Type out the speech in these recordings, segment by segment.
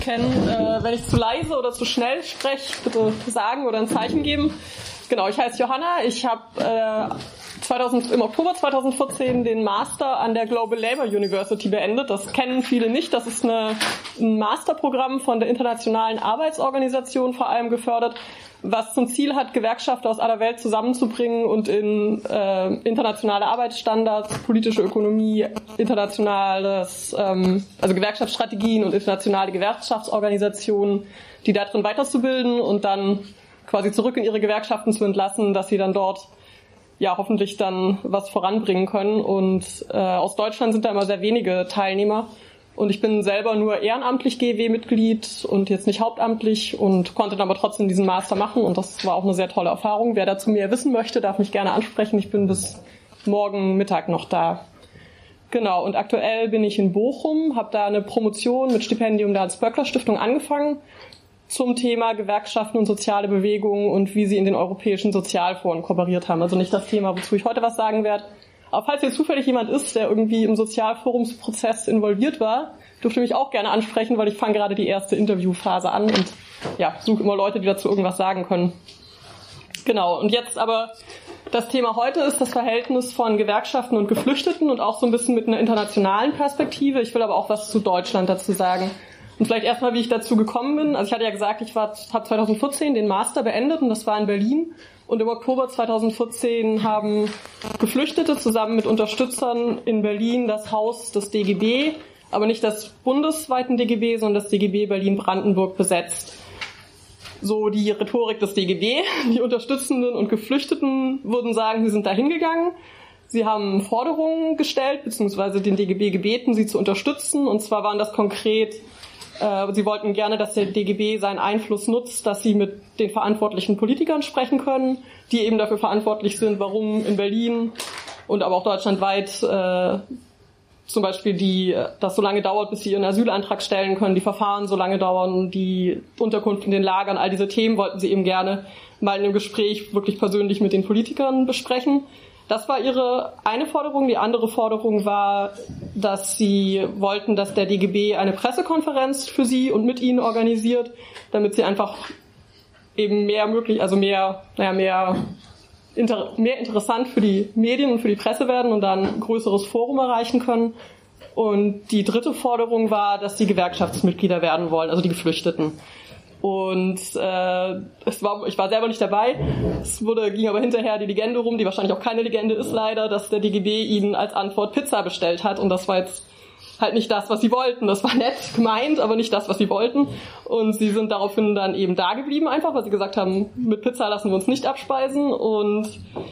kennen. Wenn ich zu leise oder zu schnell spreche, bitte sagen oder ein Zeichen geben. Genau, ich heiße Johanna. Ich habe im Oktober 2014 den Master an der Global Labour University beendet. Das kennen viele nicht. Das ist ein Masterprogramm von der Internationalen Arbeitsorganisation vor allem gefördert, was zum Ziel hat, Gewerkschafter aus aller Welt zusammenzubringen und in internationale Arbeitsstandards, politische Ökonomie, internationales, also Gewerkschaftsstrategien und internationale Gewerkschaftsorganisationen, die da drin weiterzubilden und dann quasi zurück in ihre Gewerkschaften zu entlassen, dass sie dann dort ja hoffentlich dann was voranbringen können. Und aus Deutschland sind da immer sehr wenige Teilnehmer. Und ich bin selber nur ehrenamtlich GEW-Mitglied und jetzt nicht hauptamtlich und konnte dann aber trotzdem diesen Master machen. Und das war auch eine sehr tolle Erfahrung. Wer dazu mehr wissen möchte, darf mich gerne ansprechen. Ich bin bis morgen Mittag noch da. Genau, und aktuell bin ich in Bochum, habe da eine Promotion mit Stipendium der Hans-Böckler-Stiftung angefangen zum Thema Gewerkschaften und soziale Bewegungen und wie sie in den europäischen Sozialforen kooperiert haben. Also nicht das Thema, wozu ich heute was sagen werde. Aber falls hier zufällig jemand ist, der irgendwie im Sozialforumsprozess involviert war, dürft ihr mich auch gerne ansprechen, weil ich fange gerade die erste Interviewphase an und ja, suche immer Leute, die dazu irgendwas sagen können. Genau, und jetzt aber das Thema heute ist das Verhältnis von Gewerkschaften und Geflüchteten und auch so ein bisschen mit einer internationalen Perspektive. Ich will aber auch was zu Deutschland dazu sagen. Und vielleicht erstmal, wie ich dazu gekommen bin. Also ich hatte ja gesagt, ich habe 2014 den Master beendet und das war in Berlin. Und im Oktober 2014 haben Geflüchtete zusammen mit Unterstützern in Berlin das Haus des DGB, aber nicht des bundesweiten DGB, sondern das DGB Berlin-Brandenburg besetzt. So die Rhetorik des DGB. Die Unterstützenden und Geflüchteten würden sagen, sie sind da hingegangen. Sie haben Forderungen gestellt, beziehungsweise den DGB gebeten, sie zu unterstützen. Und zwar waren das konkret, sie wollten gerne, dass der DGB seinen Einfluss nutzt, dass sie mit den verantwortlichen Politikern sprechen können, die eben dafür verantwortlich sind, warum in Berlin und aber auch deutschlandweit zum Beispiel das so lange dauert, bis sie ihren Asylantrag stellen können, die Verfahren so lange dauern, die Unterkunft in den Lagern, all diese Themen wollten sie eben gerne mal in einem Gespräch wirklich persönlich mit den Politikern besprechen. Das war ihre eine Forderung. Die andere Forderung war, dass sie wollten, dass der DGB eine Pressekonferenz für sie und mit ihnen organisiert, damit sie einfach eben mehr interessant für die Medien und für die Presse werden und dann ein größeres Forum erreichen können. Und die dritte Forderung war, dass sie Gewerkschaftsmitglieder werden wollen, also die Geflüchteten. Und ich war selber nicht dabei. Ging aber hinterher die Legende rum, die wahrscheinlich auch keine Legende ist leider, dass der DGB ihnen als Antwort Pizza bestellt hat. Und das war jetzt halt nicht das, was sie wollten. Das war nett gemeint, aber nicht das, was sie wollten. Und sie sind daraufhin dann eben da geblieben einfach, weil sie gesagt haben, mit Pizza lassen wir uns nicht abspeisen. Und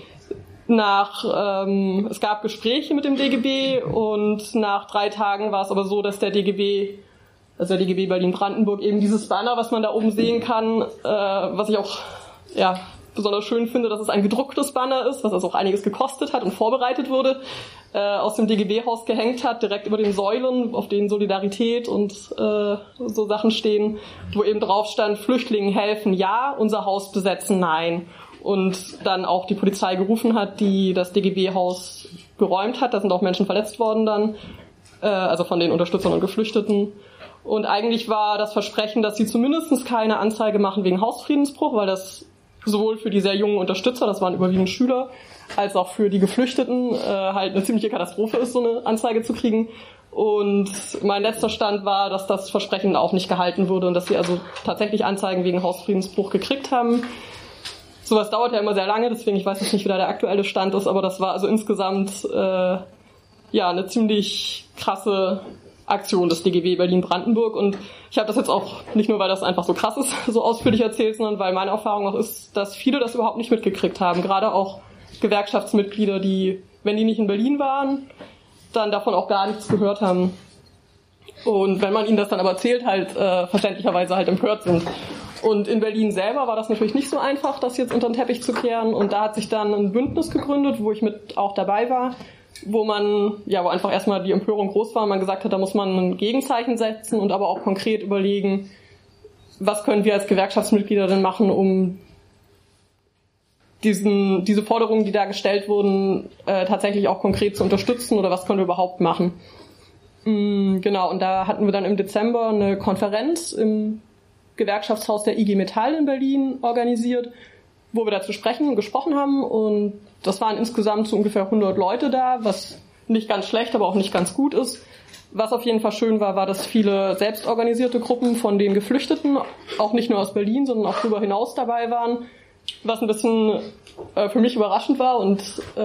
es gab Gespräche mit dem DGB und nach 3 Tagen war es aber so, dass der DGB Berlin-Brandenburg eben dieses Banner, was man da oben sehen kann, was ich auch besonders schön finde, dass es ein gedrucktes Banner ist, was also auch einiges gekostet hat und vorbereitet wurde, aus dem DGB-Haus gehängt hat, direkt über den Säulen, auf denen Solidarität und so Sachen stehen, wo eben drauf stand, Flüchtlingen helfen, ja, unser Haus besetzen, nein. Und dann auch die Polizei gerufen hat, die das DGB-Haus geräumt hat. Da sind auch Menschen verletzt worden dann, also von den Unterstützern und Geflüchteten. Und eigentlich war das Versprechen, dass sie zumindest keine Anzeige machen wegen Hausfriedensbruch, weil das sowohl für die sehr jungen Unterstützer, das waren überwiegend Schüler, als auch für die Geflüchteten halt eine ziemliche Katastrophe ist, so eine Anzeige zu kriegen. Und mein letzter Stand war, dass das Versprechen auch nicht gehalten wurde und dass sie also tatsächlich Anzeigen wegen Hausfriedensbruch gekriegt haben. Sowas dauert ja immer sehr lange, deswegen ich weiß jetzt nicht, wie da der aktuelle Stand ist, aber das war also insgesamt eine ziemlich krasse Aktion des DGB Berlin-Brandenburg. Und ich habe das jetzt auch nicht nur, weil das einfach so krass ist, so ausführlich erzählt, sondern weil meine Erfahrung auch ist, dass viele das überhaupt nicht mitgekriegt haben. Gerade auch Gewerkschaftsmitglieder, die, wenn die nicht in Berlin waren, dann davon auch gar nichts gehört haben. Und wenn man ihnen das dann aber erzählt, halt verständlicherweise halt empört sind. Und in Berlin selber war das natürlich nicht so einfach, das jetzt unter den Teppich zu kehren. Und da hat sich dann ein Bündnis gegründet, wo ich mit auch dabei war, wo einfach erstmal die Empörung groß war und man gesagt hat, da muss man ein Gegenzeichen setzen und aber auch konkret überlegen, was können wir als Gewerkschaftsmitglieder denn machen, um diese Forderungen, die da gestellt wurden, tatsächlich auch konkret zu unterstützen oder was können wir überhaupt machen. Genau, und da hatten wir dann im Dezember eine Konferenz im Gewerkschaftshaus der IG Metall in Berlin organisiert, wo wir dazu gesprochen haben, und das waren insgesamt so ungefähr 100 Leute da, was nicht ganz schlecht, aber auch nicht ganz gut ist. Was auf jeden Fall schön war, dass viele selbstorganisierte Gruppen von den Geflüchteten, auch nicht nur aus Berlin, sondern auch darüber hinaus dabei waren, was ein bisschen für mich überraschend war, und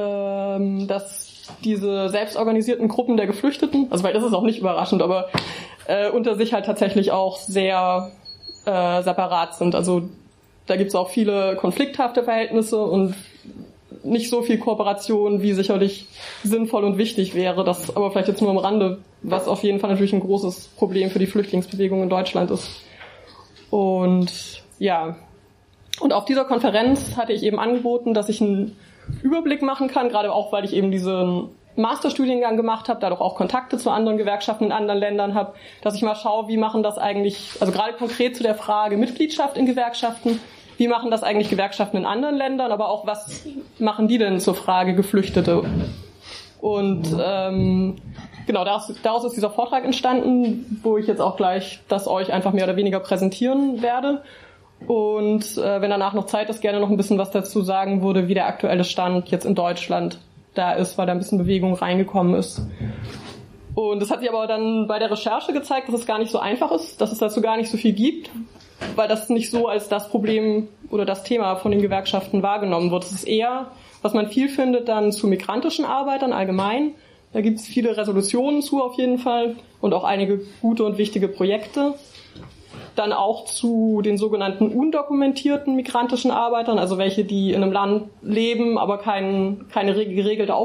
dass diese selbstorganisierten Gruppen der Geflüchteten, also weil das ist auch nicht überraschend, aber unter sich halt tatsächlich auch sehr separat sind. Also da gibt es auch viele konflikthafte Verhältnisse und nicht so viel Kooperation, wie sicherlich sinnvoll und wichtig wäre. Das aber vielleicht jetzt nur am Rande, was auf jeden Fall natürlich ein großes Problem für die Flüchtlingsbewegung in Deutschland ist. Und ja, und auf dieser Konferenz hatte ich eben angeboten, dass ich einen Überblick machen kann, gerade auch, weil ich eben diesen Masterstudiengang gemacht habe, dadurch auch Kontakte zu anderen Gewerkschaften in anderen Ländern habe, dass ich mal schaue, wie machen das eigentlich, also gerade konkret zu der Frage Mitgliedschaft in Gewerkschaften, wie machen das eigentlich Gewerkschaften in anderen Ländern, aber auch, was machen die denn zur Frage Geflüchtete? Und genau, daraus ist dieser Vortrag entstanden, wo ich jetzt auch gleich das euch einfach mehr oder weniger präsentieren werde. Und wenn danach noch Zeit ist, gerne noch ein bisschen was dazu sagen würde, wie der aktuelle Stand jetzt in Deutschland da ist, weil da ein bisschen Bewegung reingekommen ist. Und es hat sich aber dann bei der Recherche gezeigt, dass es gar nicht so einfach ist, dass es dazu gar nicht so viel gibt, weil das nicht so als das Problem oder das Thema von den Gewerkschaften wahrgenommen wird. Es ist eher, was man viel findet, dann zu migrantischen Arbeitern allgemein. Da gibt es viele Resolutionen zu auf jeden Fall und auch einige gute und wichtige Projekte. Dann auch zu den sogenannten undokumentierten migrantischen Arbeitern, also welche, die in einem Land leben, aber keine geregelte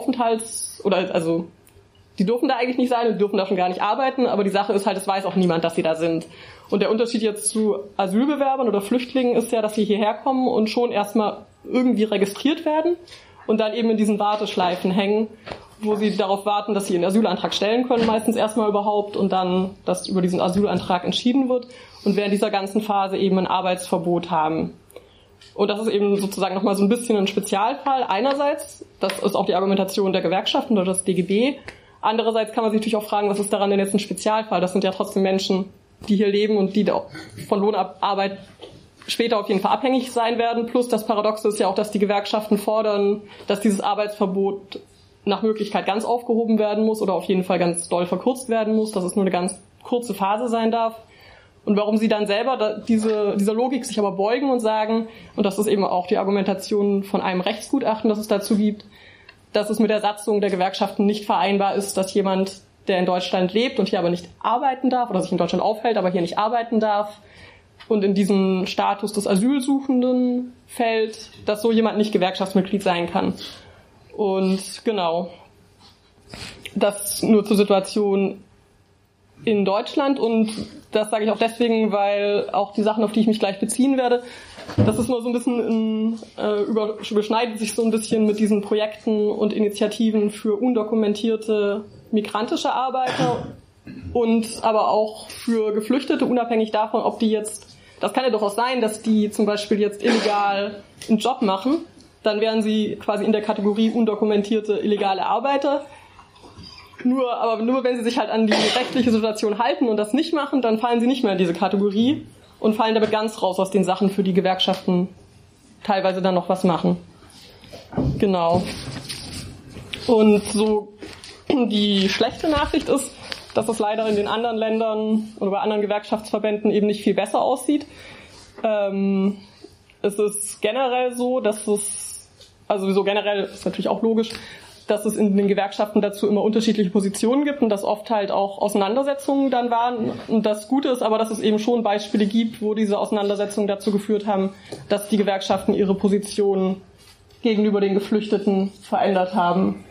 also die dürfen da eigentlich nicht sein und dürfen da schon gar nicht arbeiten, aber die Sache ist halt, es weiß auch niemand, dass sie da sind. Und der Unterschied jetzt zu Asylbewerbern oder Flüchtlingen ist ja, dass sie hierher kommen und schon erstmal irgendwie registriert werden und dann eben in diesen Warteschleifen hängen, wo sie darauf warten, dass sie einen Asylantrag stellen können, meistens erstmal überhaupt, und dann, dass über diesen Asylantrag entschieden wird und während dieser ganzen Phase eben ein Arbeitsverbot haben. Und das ist eben sozusagen nochmal so ein bisschen ein Spezialfall. Einerseits, das ist auch die Argumentation der Gewerkschaften oder des DGB. Andererseits kann man sich natürlich auch fragen, was ist daran denn jetzt ein Spezialfall? Das sind ja trotzdem Menschen, die hier leben und die von Lohnarbeit später auf jeden Fall abhängig sein werden. Plus das Paradoxe ist ja auch, dass die Gewerkschaften fordern, dass dieses Arbeitsverbot nach Möglichkeit ganz aufgehoben werden muss oder auf jeden Fall ganz doll verkürzt werden muss, dass es nur eine ganz kurze Phase sein darf. Und warum sie dann selber dieser Logik sich aber beugen und sagen, und das ist eben auch die Argumentation von einem Rechtsgutachten, das es dazu gibt, dass es mit der Satzung der Gewerkschaften nicht vereinbar ist, dass jemand, der in Deutschland lebt und hier aber nicht arbeiten darf oder sich in Deutschland aufhält, aber hier nicht arbeiten darf und in diesen Status des Asylsuchenden fällt, dass so jemand nicht Gewerkschaftsmitglied sein kann. Und genau, das nur zur Situation in Deutschland, und das sage ich auch deswegen, weil auch die Sachen, auf die ich mich gleich beziehen werde, das ist nur so ein bisschen überschneidet sich so ein bisschen mit diesen Projekten und Initiativen für undokumentierte migrantische Arbeiter und aber auch für Geflüchtete, unabhängig davon, ob die jetzt, das kann ja durchaus sein, dass die zum Beispiel jetzt illegal einen Job machen, dann wären sie quasi in der Kategorie undokumentierte illegale Arbeiter. Nur wenn sie sich halt an die rechtliche Situation halten und das nicht machen, dann fallen sie nicht mehr in diese Kategorie und fallen damit ganz raus aus den Sachen, für die Gewerkschaften teilweise dann noch was machen. Genau. Und so die schlechte Nachricht ist, dass es leider in den anderen Ländern oder bei anderen Gewerkschaftsverbänden eben nicht viel besser aussieht. Es ist generell so, also sowieso generell ist natürlich auch logisch, dass es in den Gewerkschaften dazu immer unterschiedliche Positionen gibt und dass oft halt auch Auseinandersetzungen dann waren. Und das Gute ist aber, dass es eben schon Beispiele gibt, wo diese Auseinandersetzungen dazu geführt haben, dass die Gewerkschaften ihre Position gegenüber den Geflüchteten verändert haben.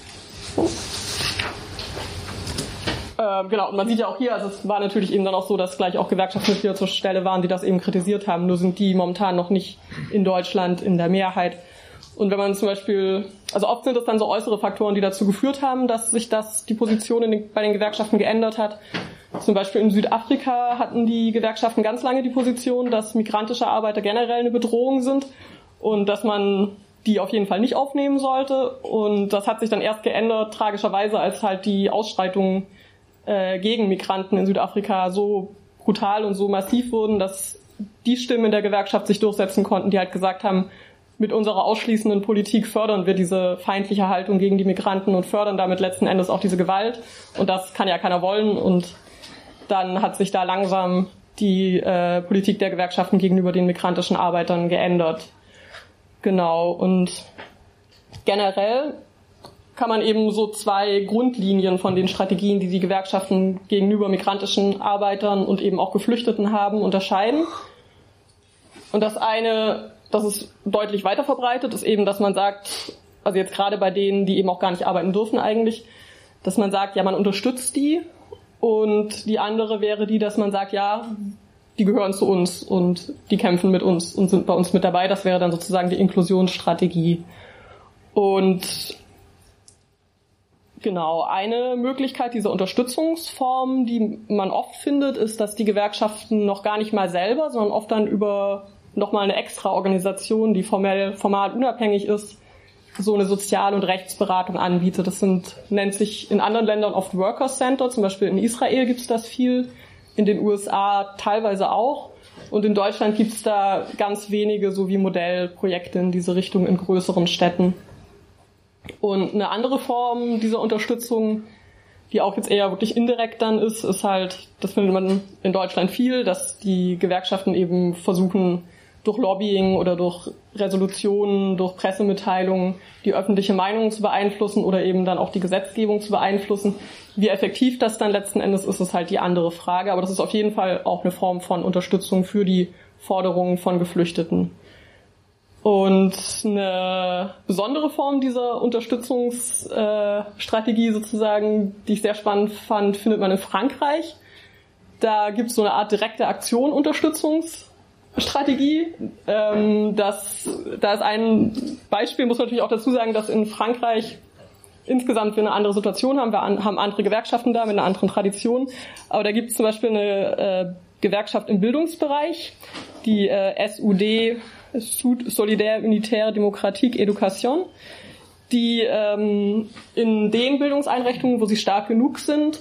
Genau, und man sieht ja auch hier, also es war natürlich eben dann auch so, dass gleich auch Gewerkschaftsmitglieder zur Stelle waren, die das eben kritisiert haben, nur sind die momentan noch nicht in Deutschland in der Mehrheit. Und wenn man zum Beispiel, also oft sind es dann so äußere Faktoren, die dazu geführt haben, dass sich die Position bei den Gewerkschaften geändert hat. Zum Beispiel in Südafrika hatten die Gewerkschaften ganz lange die Position, dass migrantische Arbeiter generell eine Bedrohung sind und dass man die auf jeden Fall nicht aufnehmen sollte. Und das hat sich dann erst geändert, tragischerweise, als halt die Ausschreitungen gegen Migranten in Südafrika so brutal und so massiv wurden, dass die Stimmen in der Gewerkschaft sich durchsetzen konnten, die halt gesagt haben, mit unserer ausschließenden Politik fördern wir diese feindliche Haltung gegen die Migranten und fördern damit letzten Endes auch diese Gewalt. Und das kann ja keiner wollen. Und dann hat sich da langsam die Politik der Gewerkschaften gegenüber den migrantischen Arbeitern geändert. Genau. Und generell kann man eben so zwei Grundlinien von den Strategien, die die Gewerkschaften gegenüber migrantischen Arbeitern und eben auch Geflüchteten haben, unterscheiden. Und das eine, das ist deutlich weiter verbreitet, ist eben, dass man sagt, also jetzt gerade bei denen, die eben auch gar nicht arbeiten dürfen eigentlich, dass man sagt, ja, man unterstützt die. Und die andere wäre die, dass man sagt, ja, die gehören zu uns und die kämpfen mit uns und sind bei uns mit dabei. Das wäre dann sozusagen die Inklusionsstrategie. Und genau, eine Möglichkeit dieser Unterstützungsform, die man oft findet, ist, dass die Gewerkschaften noch gar nicht mal selber, sondern oft dann über nochmal eine extra Organisation, die formal unabhängig ist, so eine Sozial- und Rechtsberatung anbietet. Das nennt sich in anderen Ländern oft Workers Center, zum Beispiel in Israel gibt es das viel, in den USA teilweise auch. Und in Deutschland gibt es da ganz wenige so wie Modellprojekte in diese Richtung in größeren Städten. Und eine andere Form dieser Unterstützung, die auch jetzt eher wirklich indirekt dann ist halt, das findet man in Deutschland viel, dass die Gewerkschaften eben versuchen, durch Lobbying oder durch Resolutionen, durch Pressemitteilungen die öffentliche Meinung zu beeinflussen oder eben dann auch die Gesetzgebung zu beeinflussen. Wie effektiv das dann letzten Endes ist halt die andere Frage. Aber das ist auf jeden Fall auch eine Form von Unterstützung für die Forderungen von Geflüchteten. Und eine besondere Form dieser Unterstützungsstrategie sozusagen, die ich sehr spannend fand, findet man in Frankreich. Da gibt es so eine Art direkte Aktion-Unterstützungsstrategie. Da ist ein Beispiel, muss man natürlich auch dazu sagen, dass in Frankreich insgesamt wir eine andere Situation haben. Wir haben andere Gewerkschaften da mit einer anderen Tradition. Aber da gibt es zum Beispiel eine Gewerkschaft im Bildungsbereich, die SUD, Solidaire Unitaire Démocratique Éducation, die in den Bildungseinrichtungen, wo sie stark genug sind,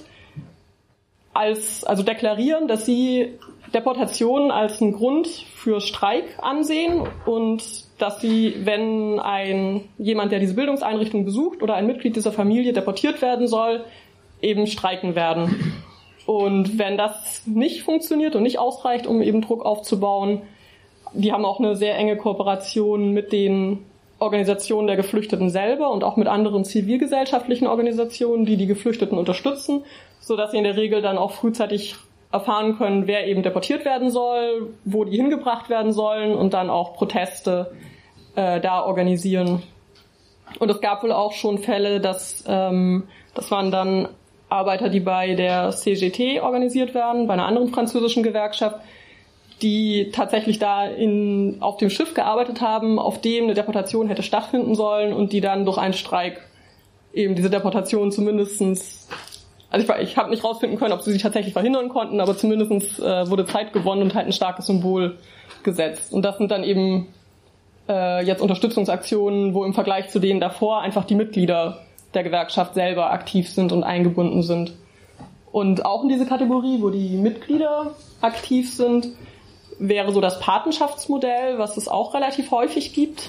also deklarieren, dass sie Deportationen als einen Grund für Streik ansehen und dass sie, wenn jemand, der diese Bildungseinrichtung besucht oder ein Mitglied dieser Familie deportiert werden soll, eben streiken werden. Und wenn das nicht funktioniert und nicht ausreicht, um eben Druck aufzubauen, die haben auch eine sehr enge Kooperation mit den Organisationen der Geflüchteten selber und auch mit anderen zivilgesellschaftlichen Organisationen, die die Geflüchteten unterstützen, sodass sie in der Regel dann auch frühzeitig erfahren können, wer eben deportiert werden soll, wo die hingebracht werden sollen und dann auch Proteste da organisieren. Und es gab wohl auch schon Fälle, das waren dann Arbeiter, die bei der CGT organisiert werden, bei einer anderen französischen Gewerkschaft, die tatsächlich da auf dem Schiff gearbeitet haben, auf dem eine Deportation hätte stattfinden sollen und die dann durch einen Streik eben diese Deportation zumindestens, also ich habe nicht rausfinden können, ob sie tatsächlich verhindern konnten, aber zumindestens wurde Zeit gewonnen und halt ein starkes Symbol gesetzt. Und das sind dann eben jetzt Unterstützungsaktionen, wo im Vergleich zu denen davor einfach die Mitglieder der Gewerkschaft selber aktiv sind und eingebunden sind. Und auch in diese Kategorie, wo die Mitglieder aktiv sind, wäre so das Patenschaftsmodell, was es auch relativ häufig gibt.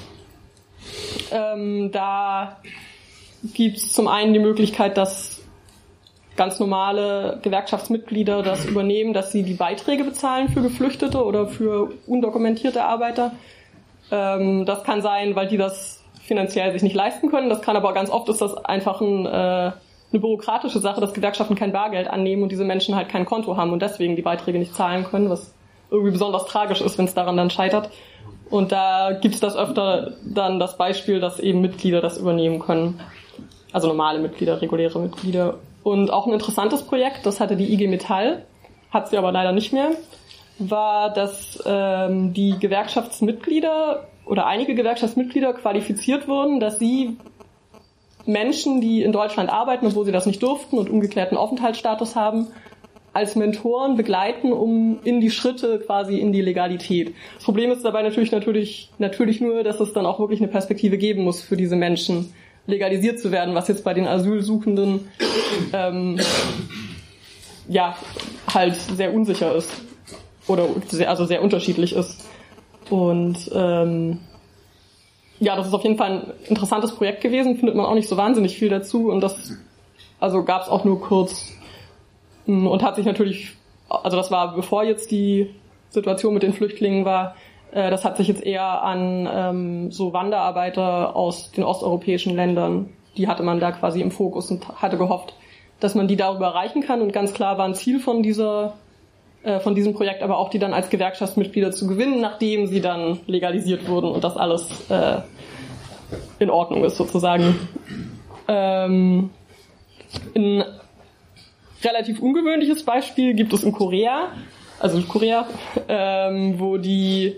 Da gibt es zum einen die Möglichkeit, dass ganz normale Gewerkschaftsmitglieder das übernehmen, dass sie die Beiträge bezahlen für Geflüchtete oder für undokumentierte Arbeiter. Das kann sein, weil die das finanziell sich nicht leisten können. Das kann aber ganz oft ist das einfach eine bürokratische Sache, dass Gewerkschaften kein Bargeld annehmen und diese Menschen halt kein Konto haben und deswegen die Beiträge nicht zahlen können, was irgendwie besonders tragisch ist, wenn es daran dann scheitert. Und da gibt es das öfter dann das Beispiel, dass eben Mitglieder das übernehmen können. Also normale Mitglieder, reguläre Mitglieder. Und auch ein interessantes Projekt, das hatte die IG Metall, hat sie aber leider nicht mehr, war, dass die Gewerkschaftsmitglieder oder einige Gewerkschaftsmitglieder qualifiziert wurden, dass sie Menschen, die in Deutschland arbeiten, obwohl sie das nicht durften und ungeklärten Aufenthaltsstatus haben, als Mentoren begleiten, um in die Schritte quasi in die Legalität. Das Problem ist dabei natürlich nur, dass es dann auch wirklich eine Perspektive geben muss für diese Menschen, legalisiert zu werden, was jetzt bei den Asylsuchenden halt sehr unsicher ist oder sehr unterschiedlich ist. Und das ist auf jeden Fall ein interessantes Projekt gewesen, findet man auch nicht so wahnsinnig viel dazu und das gab es auch nur kurz und hat sich natürlich, das war bevor jetzt die Situation mit den Flüchtlingen war, das hat sich jetzt eher an so Wanderarbeiter aus den osteuropäischen Ländern, die hatte man da quasi im Fokus und hatte gehofft, dass man die darüber erreichen kann und ganz klar war ein Ziel von diesem Projekt, aber auch die dann als Gewerkschaftsmitglieder zu gewinnen, nachdem sie dann legalisiert wurden und das alles in Ordnung ist sozusagen. Ein relativ ungewöhnliches Beispiel gibt es in Korea, wo die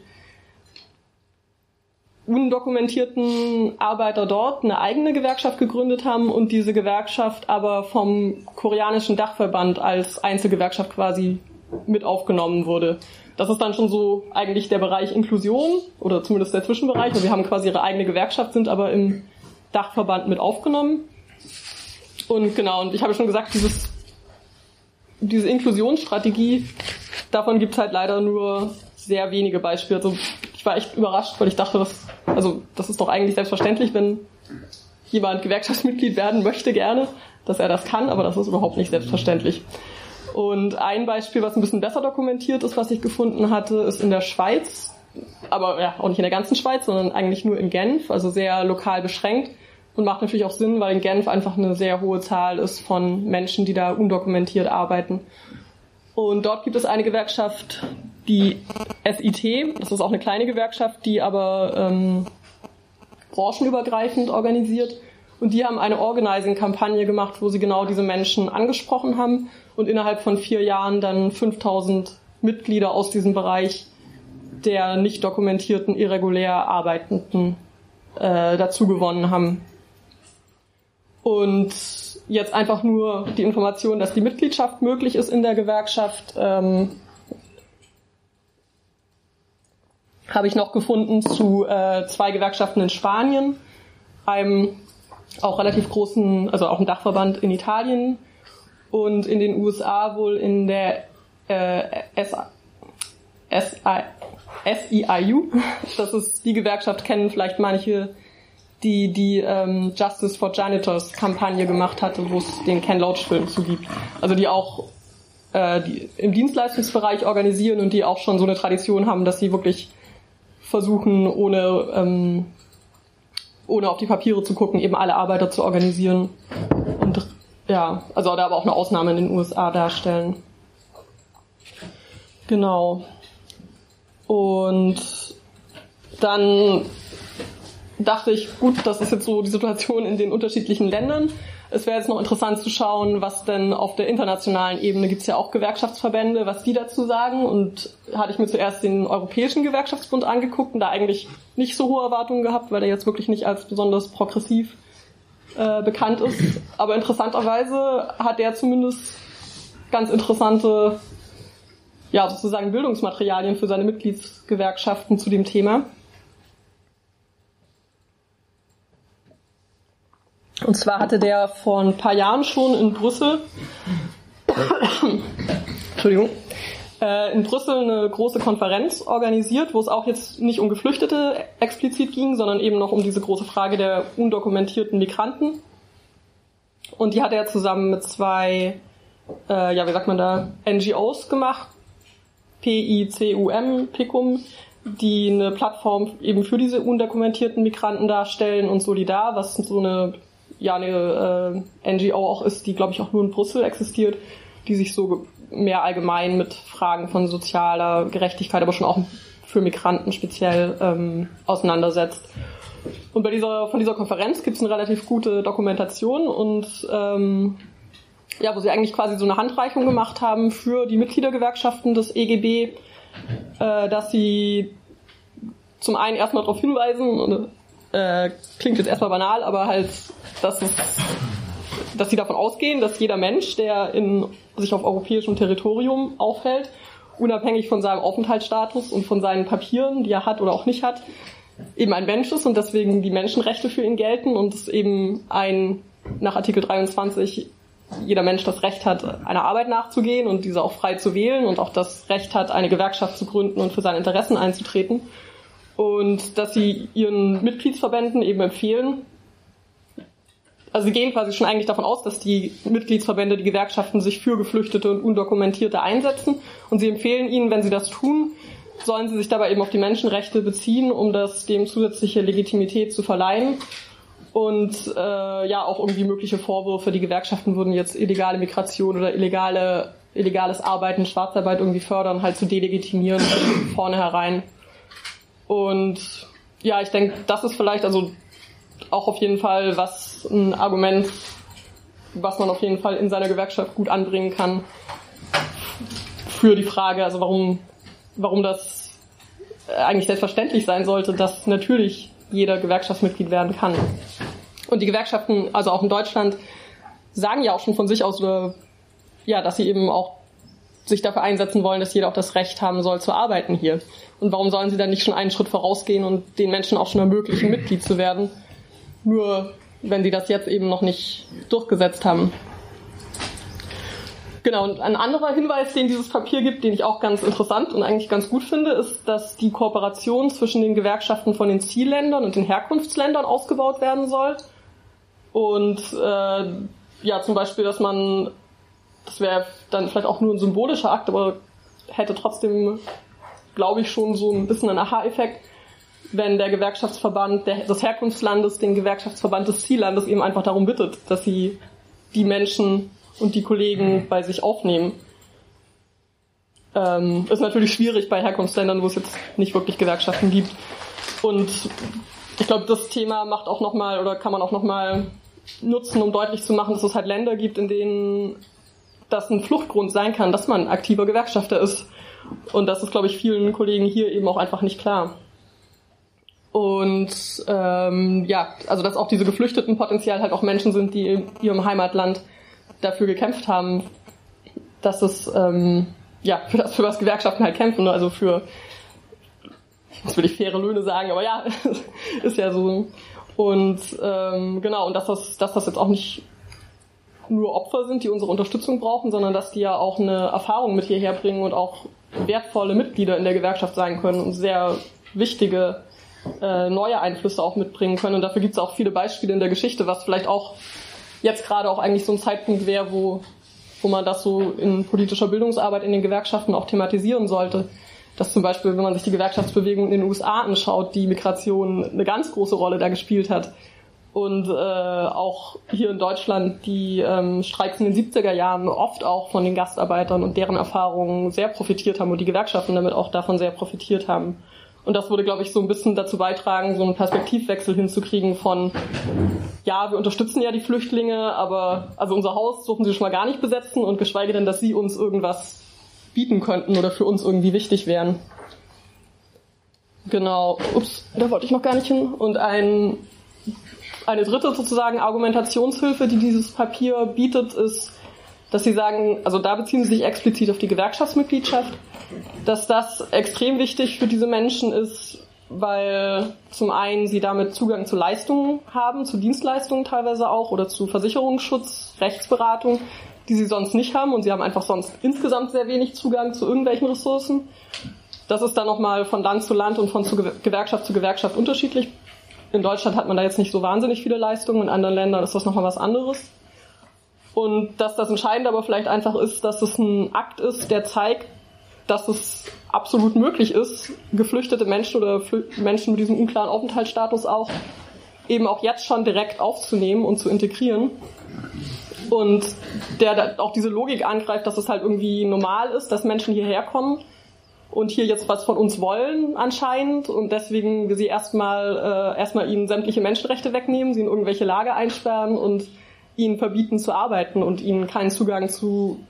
undokumentierten Arbeiter dort eine eigene Gewerkschaft gegründet haben und diese Gewerkschaft aber vom koreanischen Dachverband als Einzelgewerkschaft quasi mit aufgenommen wurde. Das ist dann schon so eigentlich der Bereich Inklusion oder zumindest der Zwischenbereich. Wir haben quasi ihre eigene Gewerkschaft, sind aber im Dachverband mit aufgenommen. Und genau, und ich habe schon gesagt, diese Inklusionsstrategie, davon gibt es halt leider nur sehr wenige Beispiele. Also ich war echt überrascht, weil ich dachte, das ist doch eigentlich selbstverständlich, wenn jemand Gewerkschaftsmitglied werden möchte gerne, dass er das kann, aber das ist überhaupt nicht selbstverständlich. Und ein Beispiel, was ein bisschen besser dokumentiert ist, was ich gefunden hatte, ist in der Schweiz, aber ja, auch nicht in der ganzen Schweiz, sondern eigentlich nur in Genf, also sehr lokal beschränkt und macht natürlich auch Sinn, weil in Genf einfach eine sehr hohe Zahl ist von Menschen, die da undokumentiert arbeiten. Und dort gibt es eine Gewerkschaft, die SIT, das ist auch eine kleine Gewerkschaft, die aber branchenübergreifend organisiert. Und die haben eine Organizing-Kampagne gemacht, wo sie genau diese Menschen angesprochen haben und innerhalb von 4 Jahren dann 5000 Mitglieder aus diesem Bereich der nicht dokumentierten, irregulär Arbeitenden dazu gewonnen haben. Und jetzt einfach nur die Information, dass die Mitgliedschaft möglich ist in der Gewerkschaft, habe ich noch gefunden zu 2 Gewerkschaften in Spanien, einem auch relativ großen, also auch ein Dachverband in Italien und in den USA wohl in der SEIU. Das ist die Gewerkschaft, kennen vielleicht manche, die Justice for Janitors Kampagne gemacht hatte, wo es den Ken Loach-Film zu gibt. Also die auch die im Dienstleistungsbereich organisieren und die auch schon so eine Tradition haben, dass sie wirklich versuchen, ohne auf die Papiere zu gucken, eben alle Arbeiter zu organisieren. Und ja, also da aber auch eine Ausnahme in den USA darstellen. Genau. Und dann dachte ich, gut, das ist jetzt so die Situation in den unterschiedlichen Ländern. Es wäre jetzt noch interessant zu schauen, was denn auf der internationalen Ebene, gibt es ja auch Gewerkschaftsverbände, was die dazu sagen. Und hatte ich mir zuerst den Europäischen Gewerkschaftsbund angeguckt und da eigentlich nicht so hohe Erwartungen gehabt, weil der jetzt wirklich nicht als besonders progressiv bekannt ist. Aber interessanterweise hat er zumindest ganz interessante, ja, sozusagen Bildungsmaterialien für seine Mitgliedsgewerkschaften zu dem Thema. Und zwar hatte der vor ein paar Jahren schon in Brüssel eine große Konferenz organisiert, wo es auch jetzt nicht um Geflüchtete explizit ging, sondern eben noch um diese große Frage der undokumentierten Migranten. Und die hat er zusammen mit 2, NGOs gemacht, PICUM, die eine Plattform eben für diese undokumentierten Migranten darstellen, und Solidar, was so eine NGO auch ist, die, glaube ich, auch nur in Brüssel existiert, die sich so mehr allgemein mit Fragen von sozialer Gerechtigkeit, aber schon auch für Migranten speziell auseinandersetzt. Und von dieser Konferenz gibt es eine relativ gute Dokumentation und wo sie eigentlich quasi so eine Handreichung gemacht haben für die Mitgliedergewerkschaften des EGB, dass sie zum einen erstmal darauf hinweisen, klingt jetzt erstmal banal, aber halt, dass sie davon ausgehen, dass jeder Mensch, der sich auf europäischem Territorium aufhält, unabhängig von seinem Aufenthaltsstatus und von seinen Papieren, die er hat oder auch nicht hat, eben ein Mensch ist und deswegen die Menschenrechte für ihn gelten und es eben nach Artikel 23 jeder Mensch das Recht hat, einer Arbeit nachzugehen und diese auch frei zu wählen und auch das Recht hat, eine Gewerkschaft zu gründen und für seine Interessen einzutreten. Und dass sie ihren Mitgliedsverbänden eben empfehlen, also sie gehen quasi schon eigentlich davon aus, dass die Mitgliedsverbände, die Gewerkschaften sich für Geflüchtete und Undokumentierte einsetzen. Und sie empfehlen ihnen, wenn sie das tun, sollen sie sich dabei eben auf die Menschenrechte beziehen, um das dem zusätzliche Legitimität zu verleihen. Und auch irgendwie mögliche Vorwürfe, die Gewerkschaften würden jetzt illegale Migration oder illegales Arbeiten, Schwarzarbeit irgendwie fördern, halt zu delegitimieren von vornherein. Und ja, ich denke, das ist vielleicht also auch auf jeden Fall ein Argument, was man auf jeden Fall in seiner Gewerkschaft gut anbringen kann für die Frage, also warum das eigentlich selbstverständlich sein sollte, dass natürlich jeder Gewerkschaftsmitglied werden kann. Und die Gewerkschaften, also auch in Deutschland, sagen ja auch schon von sich aus, dass sie eben auch sich dafür einsetzen wollen, dass jeder auch das Recht haben soll zu arbeiten hier. Und warum sollen sie dann nicht schon einen Schritt vorausgehen und den Menschen auch schon ermöglichen, Mitglied zu werden? Nur wenn sie das jetzt eben noch nicht durchgesetzt haben. Genau, und ein anderer Hinweis, den dieses Papier gibt, den ich auch ganz interessant und eigentlich ganz gut finde, ist, dass die Kooperation zwischen den Gewerkschaften von den Zielländern und den Herkunftsländern ausgebaut werden soll. Und zum Beispiel, das wäre dann vielleicht auch nur ein symbolischer Akt, aber hätte trotzdem, glaube ich, schon so ein bisschen einen Aha-Effekt, wenn der Gewerkschaftsverband des Herkunftslandes den Gewerkschaftsverband des Ziellandes eben einfach darum bittet, dass sie die Menschen und die Kollegen bei sich aufnehmen. Ist natürlich schwierig bei Herkunftsländern, wo es jetzt nicht wirklich Gewerkschaften gibt. Und ich glaube, das Thema kann man auch nochmal nutzen, um deutlich zu machen, dass es halt Länder gibt, in denen das ein Fluchtgrund sein kann, dass man aktiver Gewerkschafter ist. Und das ist, glaube ich, vielen Kollegen hier eben auch einfach nicht klar. Und also dass auch diese Geflüchteten potenziell halt auch Menschen sind, die in ihrem Heimatland dafür gekämpft haben, dass es für was Gewerkschaften halt kämpfen, ne? Also für, was will ich, faire Löhne sagen, aber ja, ist ja so. Und und dass das jetzt auch nicht nur Opfer sind, die unsere Unterstützung brauchen, sondern dass die ja auch eine Erfahrung mit hierher bringen und auch wertvolle Mitglieder in der Gewerkschaft sein können und sehr wichtige neue Einflüsse auch mitbringen können. Und dafür gibt es auch viele Beispiele in der Geschichte, was vielleicht auch jetzt gerade auch eigentlich so ein Zeitpunkt wäre, wo man das so in politischer Bildungsarbeit in den Gewerkschaften auch thematisieren sollte. Dass zum Beispiel, wenn man sich die Gewerkschaftsbewegung in den USA anschaut, die Migration eine ganz große Rolle da gespielt hat. Und auch hier in Deutschland die Streiks in den 70er Jahren oft auch von den Gastarbeitern und deren Erfahrungen sehr profitiert haben und die Gewerkschaften damit auch davon sehr profitiert haben. Und das würde, glaube ich, so ein bisschen dazu beitragen, so einen Perspektivwechsel hinzukriegen von, ja, wir unterstützen ja die Flüchtlinge, aber also unser Haus suchen sie schon mal gar nicht besetzen und geschweige denn, dass sie uns irgendwas bieten könnten oder für uns irgendwie wichtig wären. Genau, da wollte ich noch gar nicht hin. Und eine dritte sozusagen Argumentationshilfe, die dieses Papier bietet, ist, dass sie sagen, also da beziehen sie sich explizit auf die Gewerkschaftsmitgliedschaft, dass das extrem wichtig für diese Menschen ist, weil zum einen sie damit Zugang zu Leistungen haben, zu Dienstleistungen teilweise auch oder zu Versicherungsschutz, Rechtsberatung, die sie sonst nicht haben und sie haben einfach sonst insgesamt sehr wenig Zugang zu irgendwelchen Ressourcen. Das ist dann nochmal von Land zu Land und von Gewerkschaft zu Gewerkschaft unterschiedlich. In Deutschland hat man da jetzt nicht so wahnsinnig viele Leistungen, in anderen Ländern ist das nochmal was anderes. Und dass das Entscheidende aber vielleicht einfach ist, dass es ein Akt ist, der zeigt, dass es absolut möglich ist, geflüchtete Menschen oder Menschen mit diesem unklaren Aufenthaltsstatus auch eben auch jetzt schon direkt aufzunehmen und zu integrieren. Und der auch diese Logik angreift, dass es halt irgendwie normal ist, dass Menschen hierher kommen und hier jetzt was von uns wollen anscheinend und deswegen wir sie erstmal ihnen sämtliche Menschenrechte wegnehmen, sie in irgendwelche Lager einsperren und ihnen verbieten zu arbeiten und ihnen keinen Zugang zu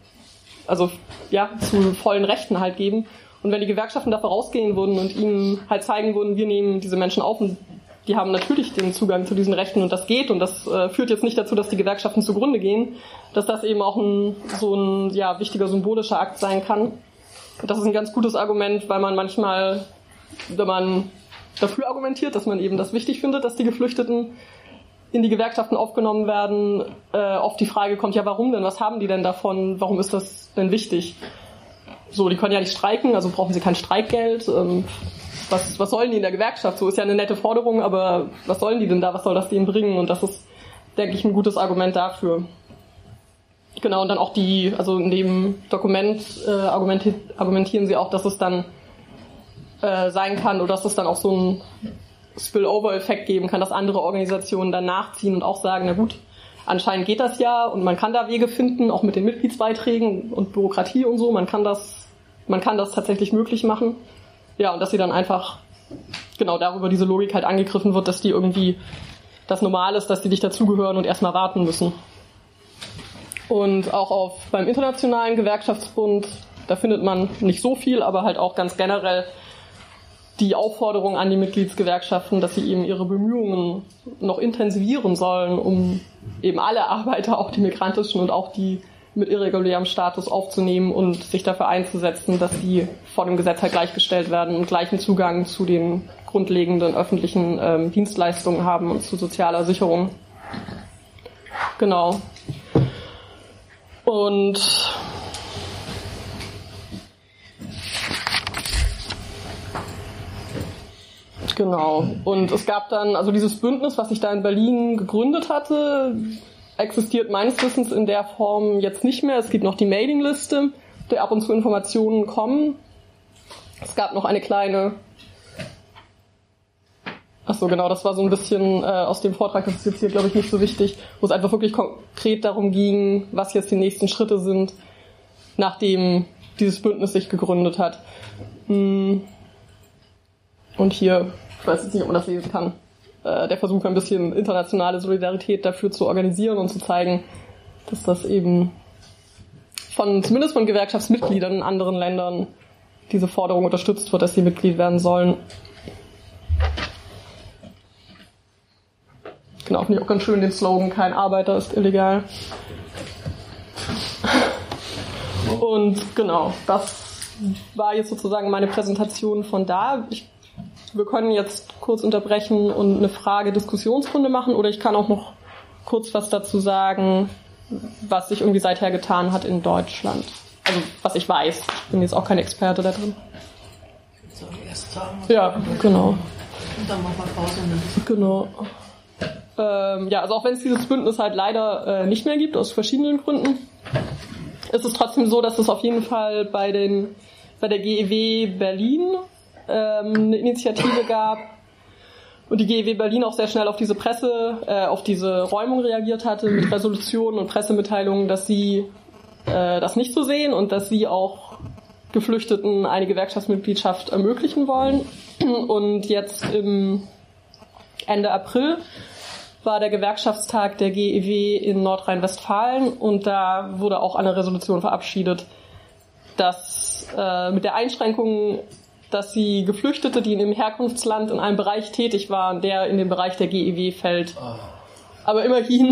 vollen Rechten halt geben. Und wenn die Gewerkschaften da vorausgehen würden und ihnen halt zeigen würden, wir nehmen diese Menschen auf und die haben natürlich den Zugang zu diesen Rechten und das geht und das führt jetzt nicht dazu, dass die Gewerkschaften zugrunde gehen, dass das eben auch ein wichtiger symbolischer Akt sein kann. Und das ist ein ganz gutes Argument, weil man manchmal, wenn man dafür argumentiert, dass man eben das wichtig findet, dass die Geflüchteten in die Gewerkschaften aufgenommen werden, oft die Frage kommt, ja warum denn, was haben die denn davon, warum ist das denn wichtig? So, die können ja nicht streiken, also brauchen sie kein Streikgeld. Was sollen die in der Gewerkschaft? So ist ja eine nette Forderung, aber was sollen die denn da? Was soll das denen bringen? Und das ist, denke ich, ein gutes Argument dafür. Genau, und dann auch also in dem Dokument argumentieren sie auch, dass es dann sein kann oder dass es dann auch so einen Spillover-Effekt geben kann, dass andere Organisationen dann nachziehen und auch sagen, na gut, anscheinend geht das ja und man kann da Wege finden, auch mit den Mitgliedsbeiträgen und Bürokratie und so, man kann das tatsächlich möglich machen. Ja, und dass sie dann einfach genau darüber diese Logik halt angegriffen wird, dass die irgendwie das normal ist, dass die nicht dazugehören und erstmal warten müssen. Und auch beim Internationalen Gewerkschaftsbund, da findet man nicht so viel, aber halt auch ganz generell die Aufforderung an die Mitgliedsgewerkschaften, dass sie eben ihre Bemühungen noch intensivieren sollen, um eben alle Arbeiter, auch die migrantischen und auch die mit irregulärem Status aufzunehmen und sich dafür einzusetzen, dass die vor dem Gesetz halt gleichgestellt werden und gleichen Zugang zu den grundlegenden öffentlichen Dienstleistungen haben und zu sozialer Sicherung. Genau. Und genau. Und es gab dann, also dieses Bündnis, was ich da in Berlin gegründet hatte, existiert meines Wissens in der Form jetzt nicht mehr. Es gibt noch die Mailingliste, der ab und zu Informationen kommen. Es gab noch eine kleine, achso genau, das war so ein bisschen aus dem Vortrag, das ist jetzt hier glaube ich nicht so wichtig, wo es einfach wirklich konkret darum ging, was jetzt die nächsten Schritte sind, nachdem dieses Bündnis sich gegründet hat. Und hier, ich weiß jetzt nicht, ob man das lesen kann, der Versuch, ein bisschen internationale Solidarität dafür zu organisieren und zu zeigen, dass das eben zumindest von Gewerkschaftsmitgliedern in anderen Ländern diese Forderung unterstützt wird, dass sie Mitglied werden sollen. Genau, finde ich auch ganz schön den Slogan, kein Arbeiter ist illegal. Und genau, das war jetzt sozusagen meine Präsentation von da. Wir können jetzt kurz unterbrechen und eine Frage-Diskussionsrunde machen oder ich kann auch noch kurz was dazu sagen, was sich irgendwie seither getan hat in Deutschland. Also was ich weiß. Ich bin jetzt auch kein Experte da drin. Ja, genau. Und dann machen wir Pause. Genau. Ja, also auch wenn es dieses Bündnis halt leider nicht mehr gibt, aus verschiedenen Gründen, ist es trotzdem so, dass es auf jeden Fall bei der GEW Berlin eine Initiative gab und die GEW Berlin auch sehr schnell auf diese auf diese Räumung reagiert hatte mit Resolutionen und Pressemitteilungen, dass sie das nicht so sehen und dass sie auch Geflüchteten eine Gewerkschaftsmitgliedschaft ermöglichen wollen. Und jetzt im Ende April war der Gewerkschaftstag der GEW in Nordrhein-Westfalen und da wurde auch eine Resolution verabschiedet, dass mit der Einschränkung, dass die Geflüchtete, die in ihrem Herkunftsland in einem Bereich tätig waren, der in den Bereich der GEW fällt. Aber immerhin,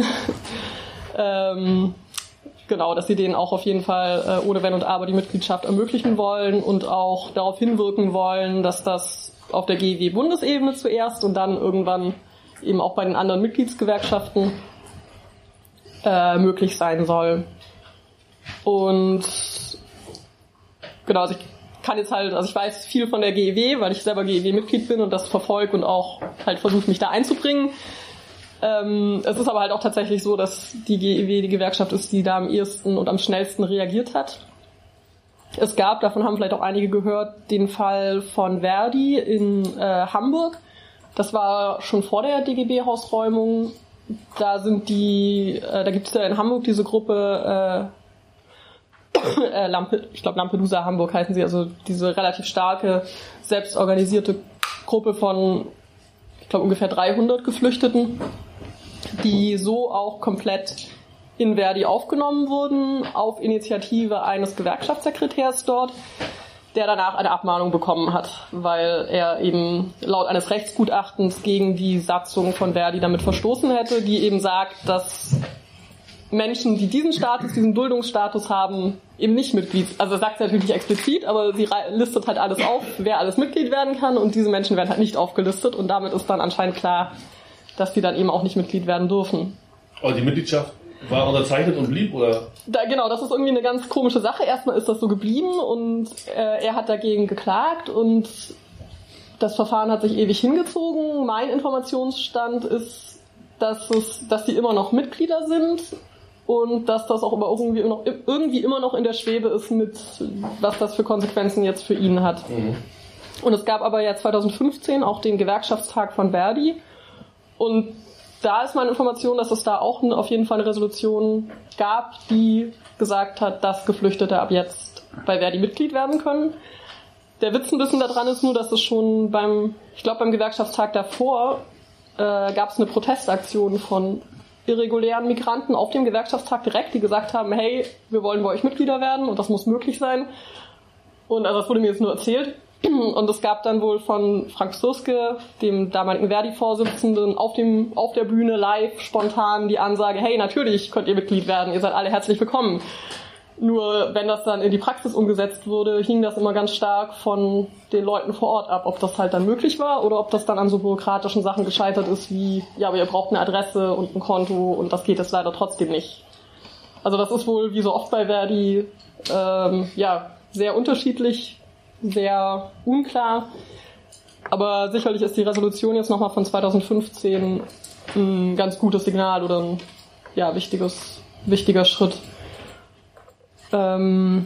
genau, dass sie denen auch auf jeden Fall ohne Wenn und Aber die Mitgliedschaft ermöglichen wollen und auch darauf hinwirken wollen, dass das auf der GEW-Bundesebene zuerst und dann irgendwann eben auch bei den anderen Mitgliedsgewerkschaften möglich sein soll. Und genau, also ich weiß viel von der GEW, weil ich selber GEW-Mitglied bin und das verfolge und auch halt versuche, mich da einzubringen. Es ist aber halt auch tatsächlich so, dass die GEW die Gewerkschaft ist, die da am ehesten und am schnellsten reagiert hat. Es gab, davon haben vielleicht auch einige gehört, den Fall von Verdi in Hamburg. Das war schon vor der DGB-Hausräumung. Da gibt es ja in Hamburg diese Gruppe Lampedusa Hamburg heißen sie, also diese relativ starke, selbstorganisierte Gruppe von, ich glaube, ungefähr 300 Geflüchteten, die so auch komplett in Verdi aufgenommen wurden, auf Initiative eines Gewerkschaftssekretärs dort, der danach eine Abmahnung bekommen hat, weil er eben laut eines Rechtsgutachtens gegen die Satzung von Verdi damit verstoßen hätte, die eben sagt, dass Menschen, die diesen Duldungsstatus haben, eben nicht Mitglied, also das sagt sie natürlich nicht explizit, aber sie listet halt alles auf, wer alles Mitglied werden kann und diese Menschen werden halt nicht aufgelistet und damit ist dann anscheinend klar, dass die dann eben auch nicht Mitglied werden dürfen. Aber die Mitgliedschaft war unterzeichnet und blieb, oder? Genau, das ist irgendwie eine ganz komische Sache. Erstmal ist das so geblieben und er hat dagegen geklagt und das Verfahren hat sich ewig hingezogen. Mein Informationsstand ist, dass die immer noch Mitglieder sind und dass das auch irgendwie immer noch in der Schwebe ist, mit was das für Konsequenzen jetzt für ihn hat. Mhm. Und es gab aber ja 2015 auch den Gewerkschaftstag von Verdi und da ist meine Information, dass es da auch auf jeden Fall eine Resolution gab, die gesagt hat, dass Geflüchtete ab jetzt bei Verdi Mitglied werden können. Der Witz ein bisschen daran ist nur, dass es schon beim Gewerkschaftstag davor gab es eine Protestaktion von irregulären Migranten auf dem Gewerkschaftstag direkt, die gesagt haben, hey, wir wollen bei euch Mitglieder werden und das muss möglich sein. Und also das wurde mir jetzt nur erzählt. Und es gab dann wohl von Frank Suske, dem damaligen Verdi-Vorsitzenden, auf der Bühne live spontan die Ansage, hey, natürlich könnt ihr Mitglied werden, ihr seid alle herzlich willkommen. Nur wenn das dann in die Praxis umgesetzt wurde, hing das immer ganz stark von den Leuten vor Ort ab, ob das halt dann möglich war oder ob das dann an so bürokratischen Sachen gescheitert ist wie, ja, aber ihr braucht eine Adresse und ein Konto und das geht jetzt leider trotzdem nicht. Also das ist wohl wie so oft bei Verdi sehr unterschiedlich, sehr unklar. Aber sicherlich ist die Resolution jetzt nochmal von 2015 ein ganz gutes Signal oder ein wichtiger Schritt. Genau,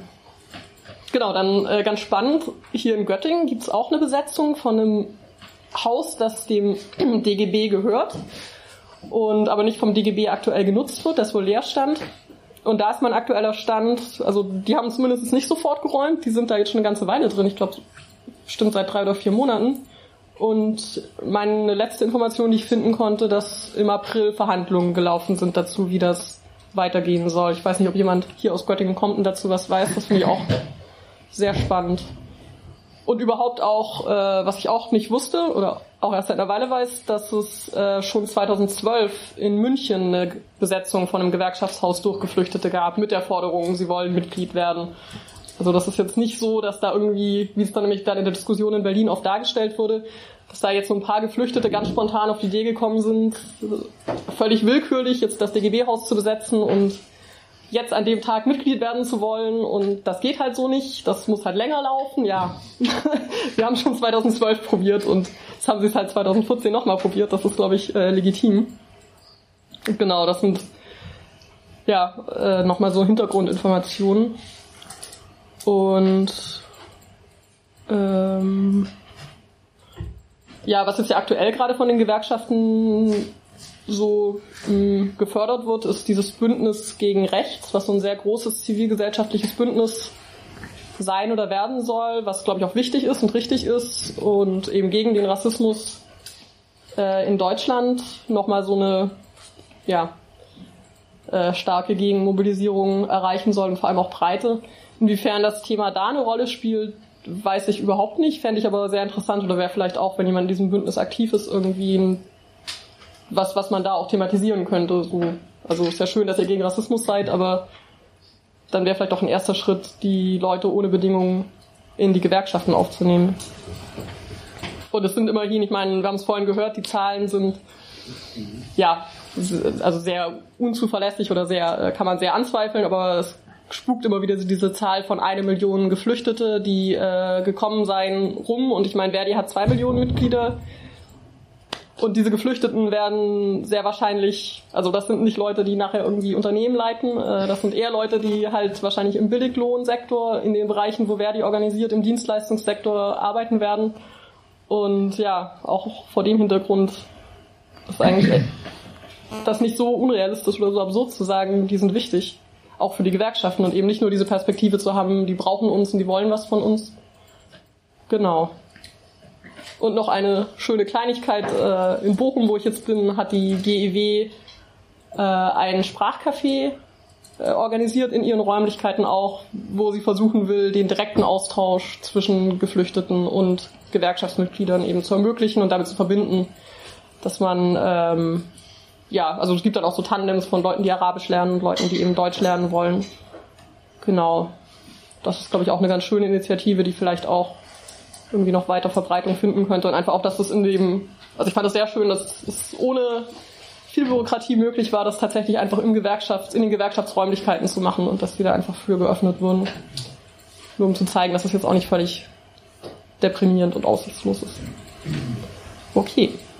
dann ganz spannend, hier in Göttingen gibt's auch eine Besetzung von einem Haus, das dem DGB gehört und aber nicht vom DGB aktuell genutzt wird, das ist wohl Leerstand. Und da ist mein aktueller Stand, also die haben zumindest nicht sofort geräumt, die sind da jetzt schon eine ganze Weile drin, ich glaube bestimmt seit 3 oder 4 Monaten. Und meine letzte Information, die ich finden konnte, dass im April Verhandlungen gelaufen sind dazu, wie das weitergehen soll. Ich weiß nicht, ob jemand hier aus Göttingen kommt und dazu was weiß, das finde ich auch sehr spannend. Und überhaupt auch, was ich auch nicht wusste oder auch erst seit einer Weile weiß, dass es schon 2012 in München eine Besetzung von einem Gewerkschaftshaus durch Geflüchtete gab mit der Forderung, sie wollen Mitglied werden. Also das ist jetzt nicht so, dass da irgendwie, wie es dann nämlich dann in der Diskussion in Berlin oft dargestellt wurde, dass da jetzt so ein paar Geflüchtete ganz spontan auf die Idee gekommen sind, völlig willkürlich jetzt das DGB-Haus zu besetzen und jetzt an dem Tag Mitglied werden zu wollen und das geht halt so nicht, das muss halt länger laufen, ja. Wir haben schon 2012 probiert und jetzt haben sie es halt 2014 nochmal probiert, das ist, glaube ich, legitim. Und genau, das sind nochmal so Hintergrundinformationen. Und was jetzt ja aktuell gerade von den Gewerkschaften so gefördert wird, ist dieses Bündnis gegen Rechts, was so ein sehr großes zivilgesellschaftliches Bündnis sein oder werden soll, was, glaube ich, auch wichtig ist und richtig ist und eben gegen den Rassismus in Deutschland nochmal so eine starke Gegenmobilisierung erreichen soll und vor allem auch Breite. Inwiefern das Thema da eine Rolle spielt, weiß ich überhaupt nicht, fände ich aber sehr interessant oder wäre vielleicht auch, wenn jemand in diesem Bündnis aktiv ist, irgendwie was man da auch thematisieren könnte. So. Also ist ja schön, dass ihr gegen Rassismus seid, aber dann wäre vielleicht auch ein erster Schritt, die Leute ohne Bedingungen in die Gewerkschaften aufzunehmen. Und es sind immerhin, ich meine, wir haben es vorhin gehört, die Zahlen sind also sehr unzuverlässig oder kann man sehr anzweifeln, aber es spukt immer wieder diese Zahl von 1 Million Geflüchtete, die gekommen seien, rum. Und ich meine, Verdi hat 2 Millionen Mitglieder. Und diese Geflüchteten werden sehr wahrscheinlich, also das sind nicht Leute, die nachher irgendwie Unternehmen leiten, das sind eher Leute, die halt wahrscheinlich im Billiglohnsektor, in den Bereichen, wo Verdi organisiert, im Dienstleistungssektor arbeiten werden. Und ja, auch vor dem Hintergrund ist eigentlich das nicht so unrealistisch oder so absurd zu sagen, die sind wichtig. Auch für die Gewerkschaften und eben nicht nur diese Perspektive zu haben, die brauchen uns und die wollen was von uns. Genau. Und noch eine schöne Kleinigkeit, in Bochum, wo ich jetzt bin, hat die GEW ein Sprachcafé organisiert in ihren Räumlichkeiten auch, wo sie versuchen will, den direkten Austausch zwischen Geflüchteten und Gewerkschaftsmitgliedern eben zu ermöglichen und damit zu verbinden, dass man also es gibt dann auch so Tandems von Leuten, die Arabisch lernen und Leuten, die eben Deutsch lernen wollen. Genau. Das ist, glaube ich, auch eine ganz schöne Initiative, die vielleicht auch irgendwie noch weiter Verbreitung finden könnte und einfach auch, dass das also ich fand es sehr schön, dass es ohne viel Bürokratie möglich war, das tatsächlich einfach in den Gewerkschaftsräumlichkeiten zu machen und dass die da einfach für geöffnet wurden. Nur um zu zeigen, dass es jetzt auch nicht völlig deprimierend und aussichtslos ist. Okay.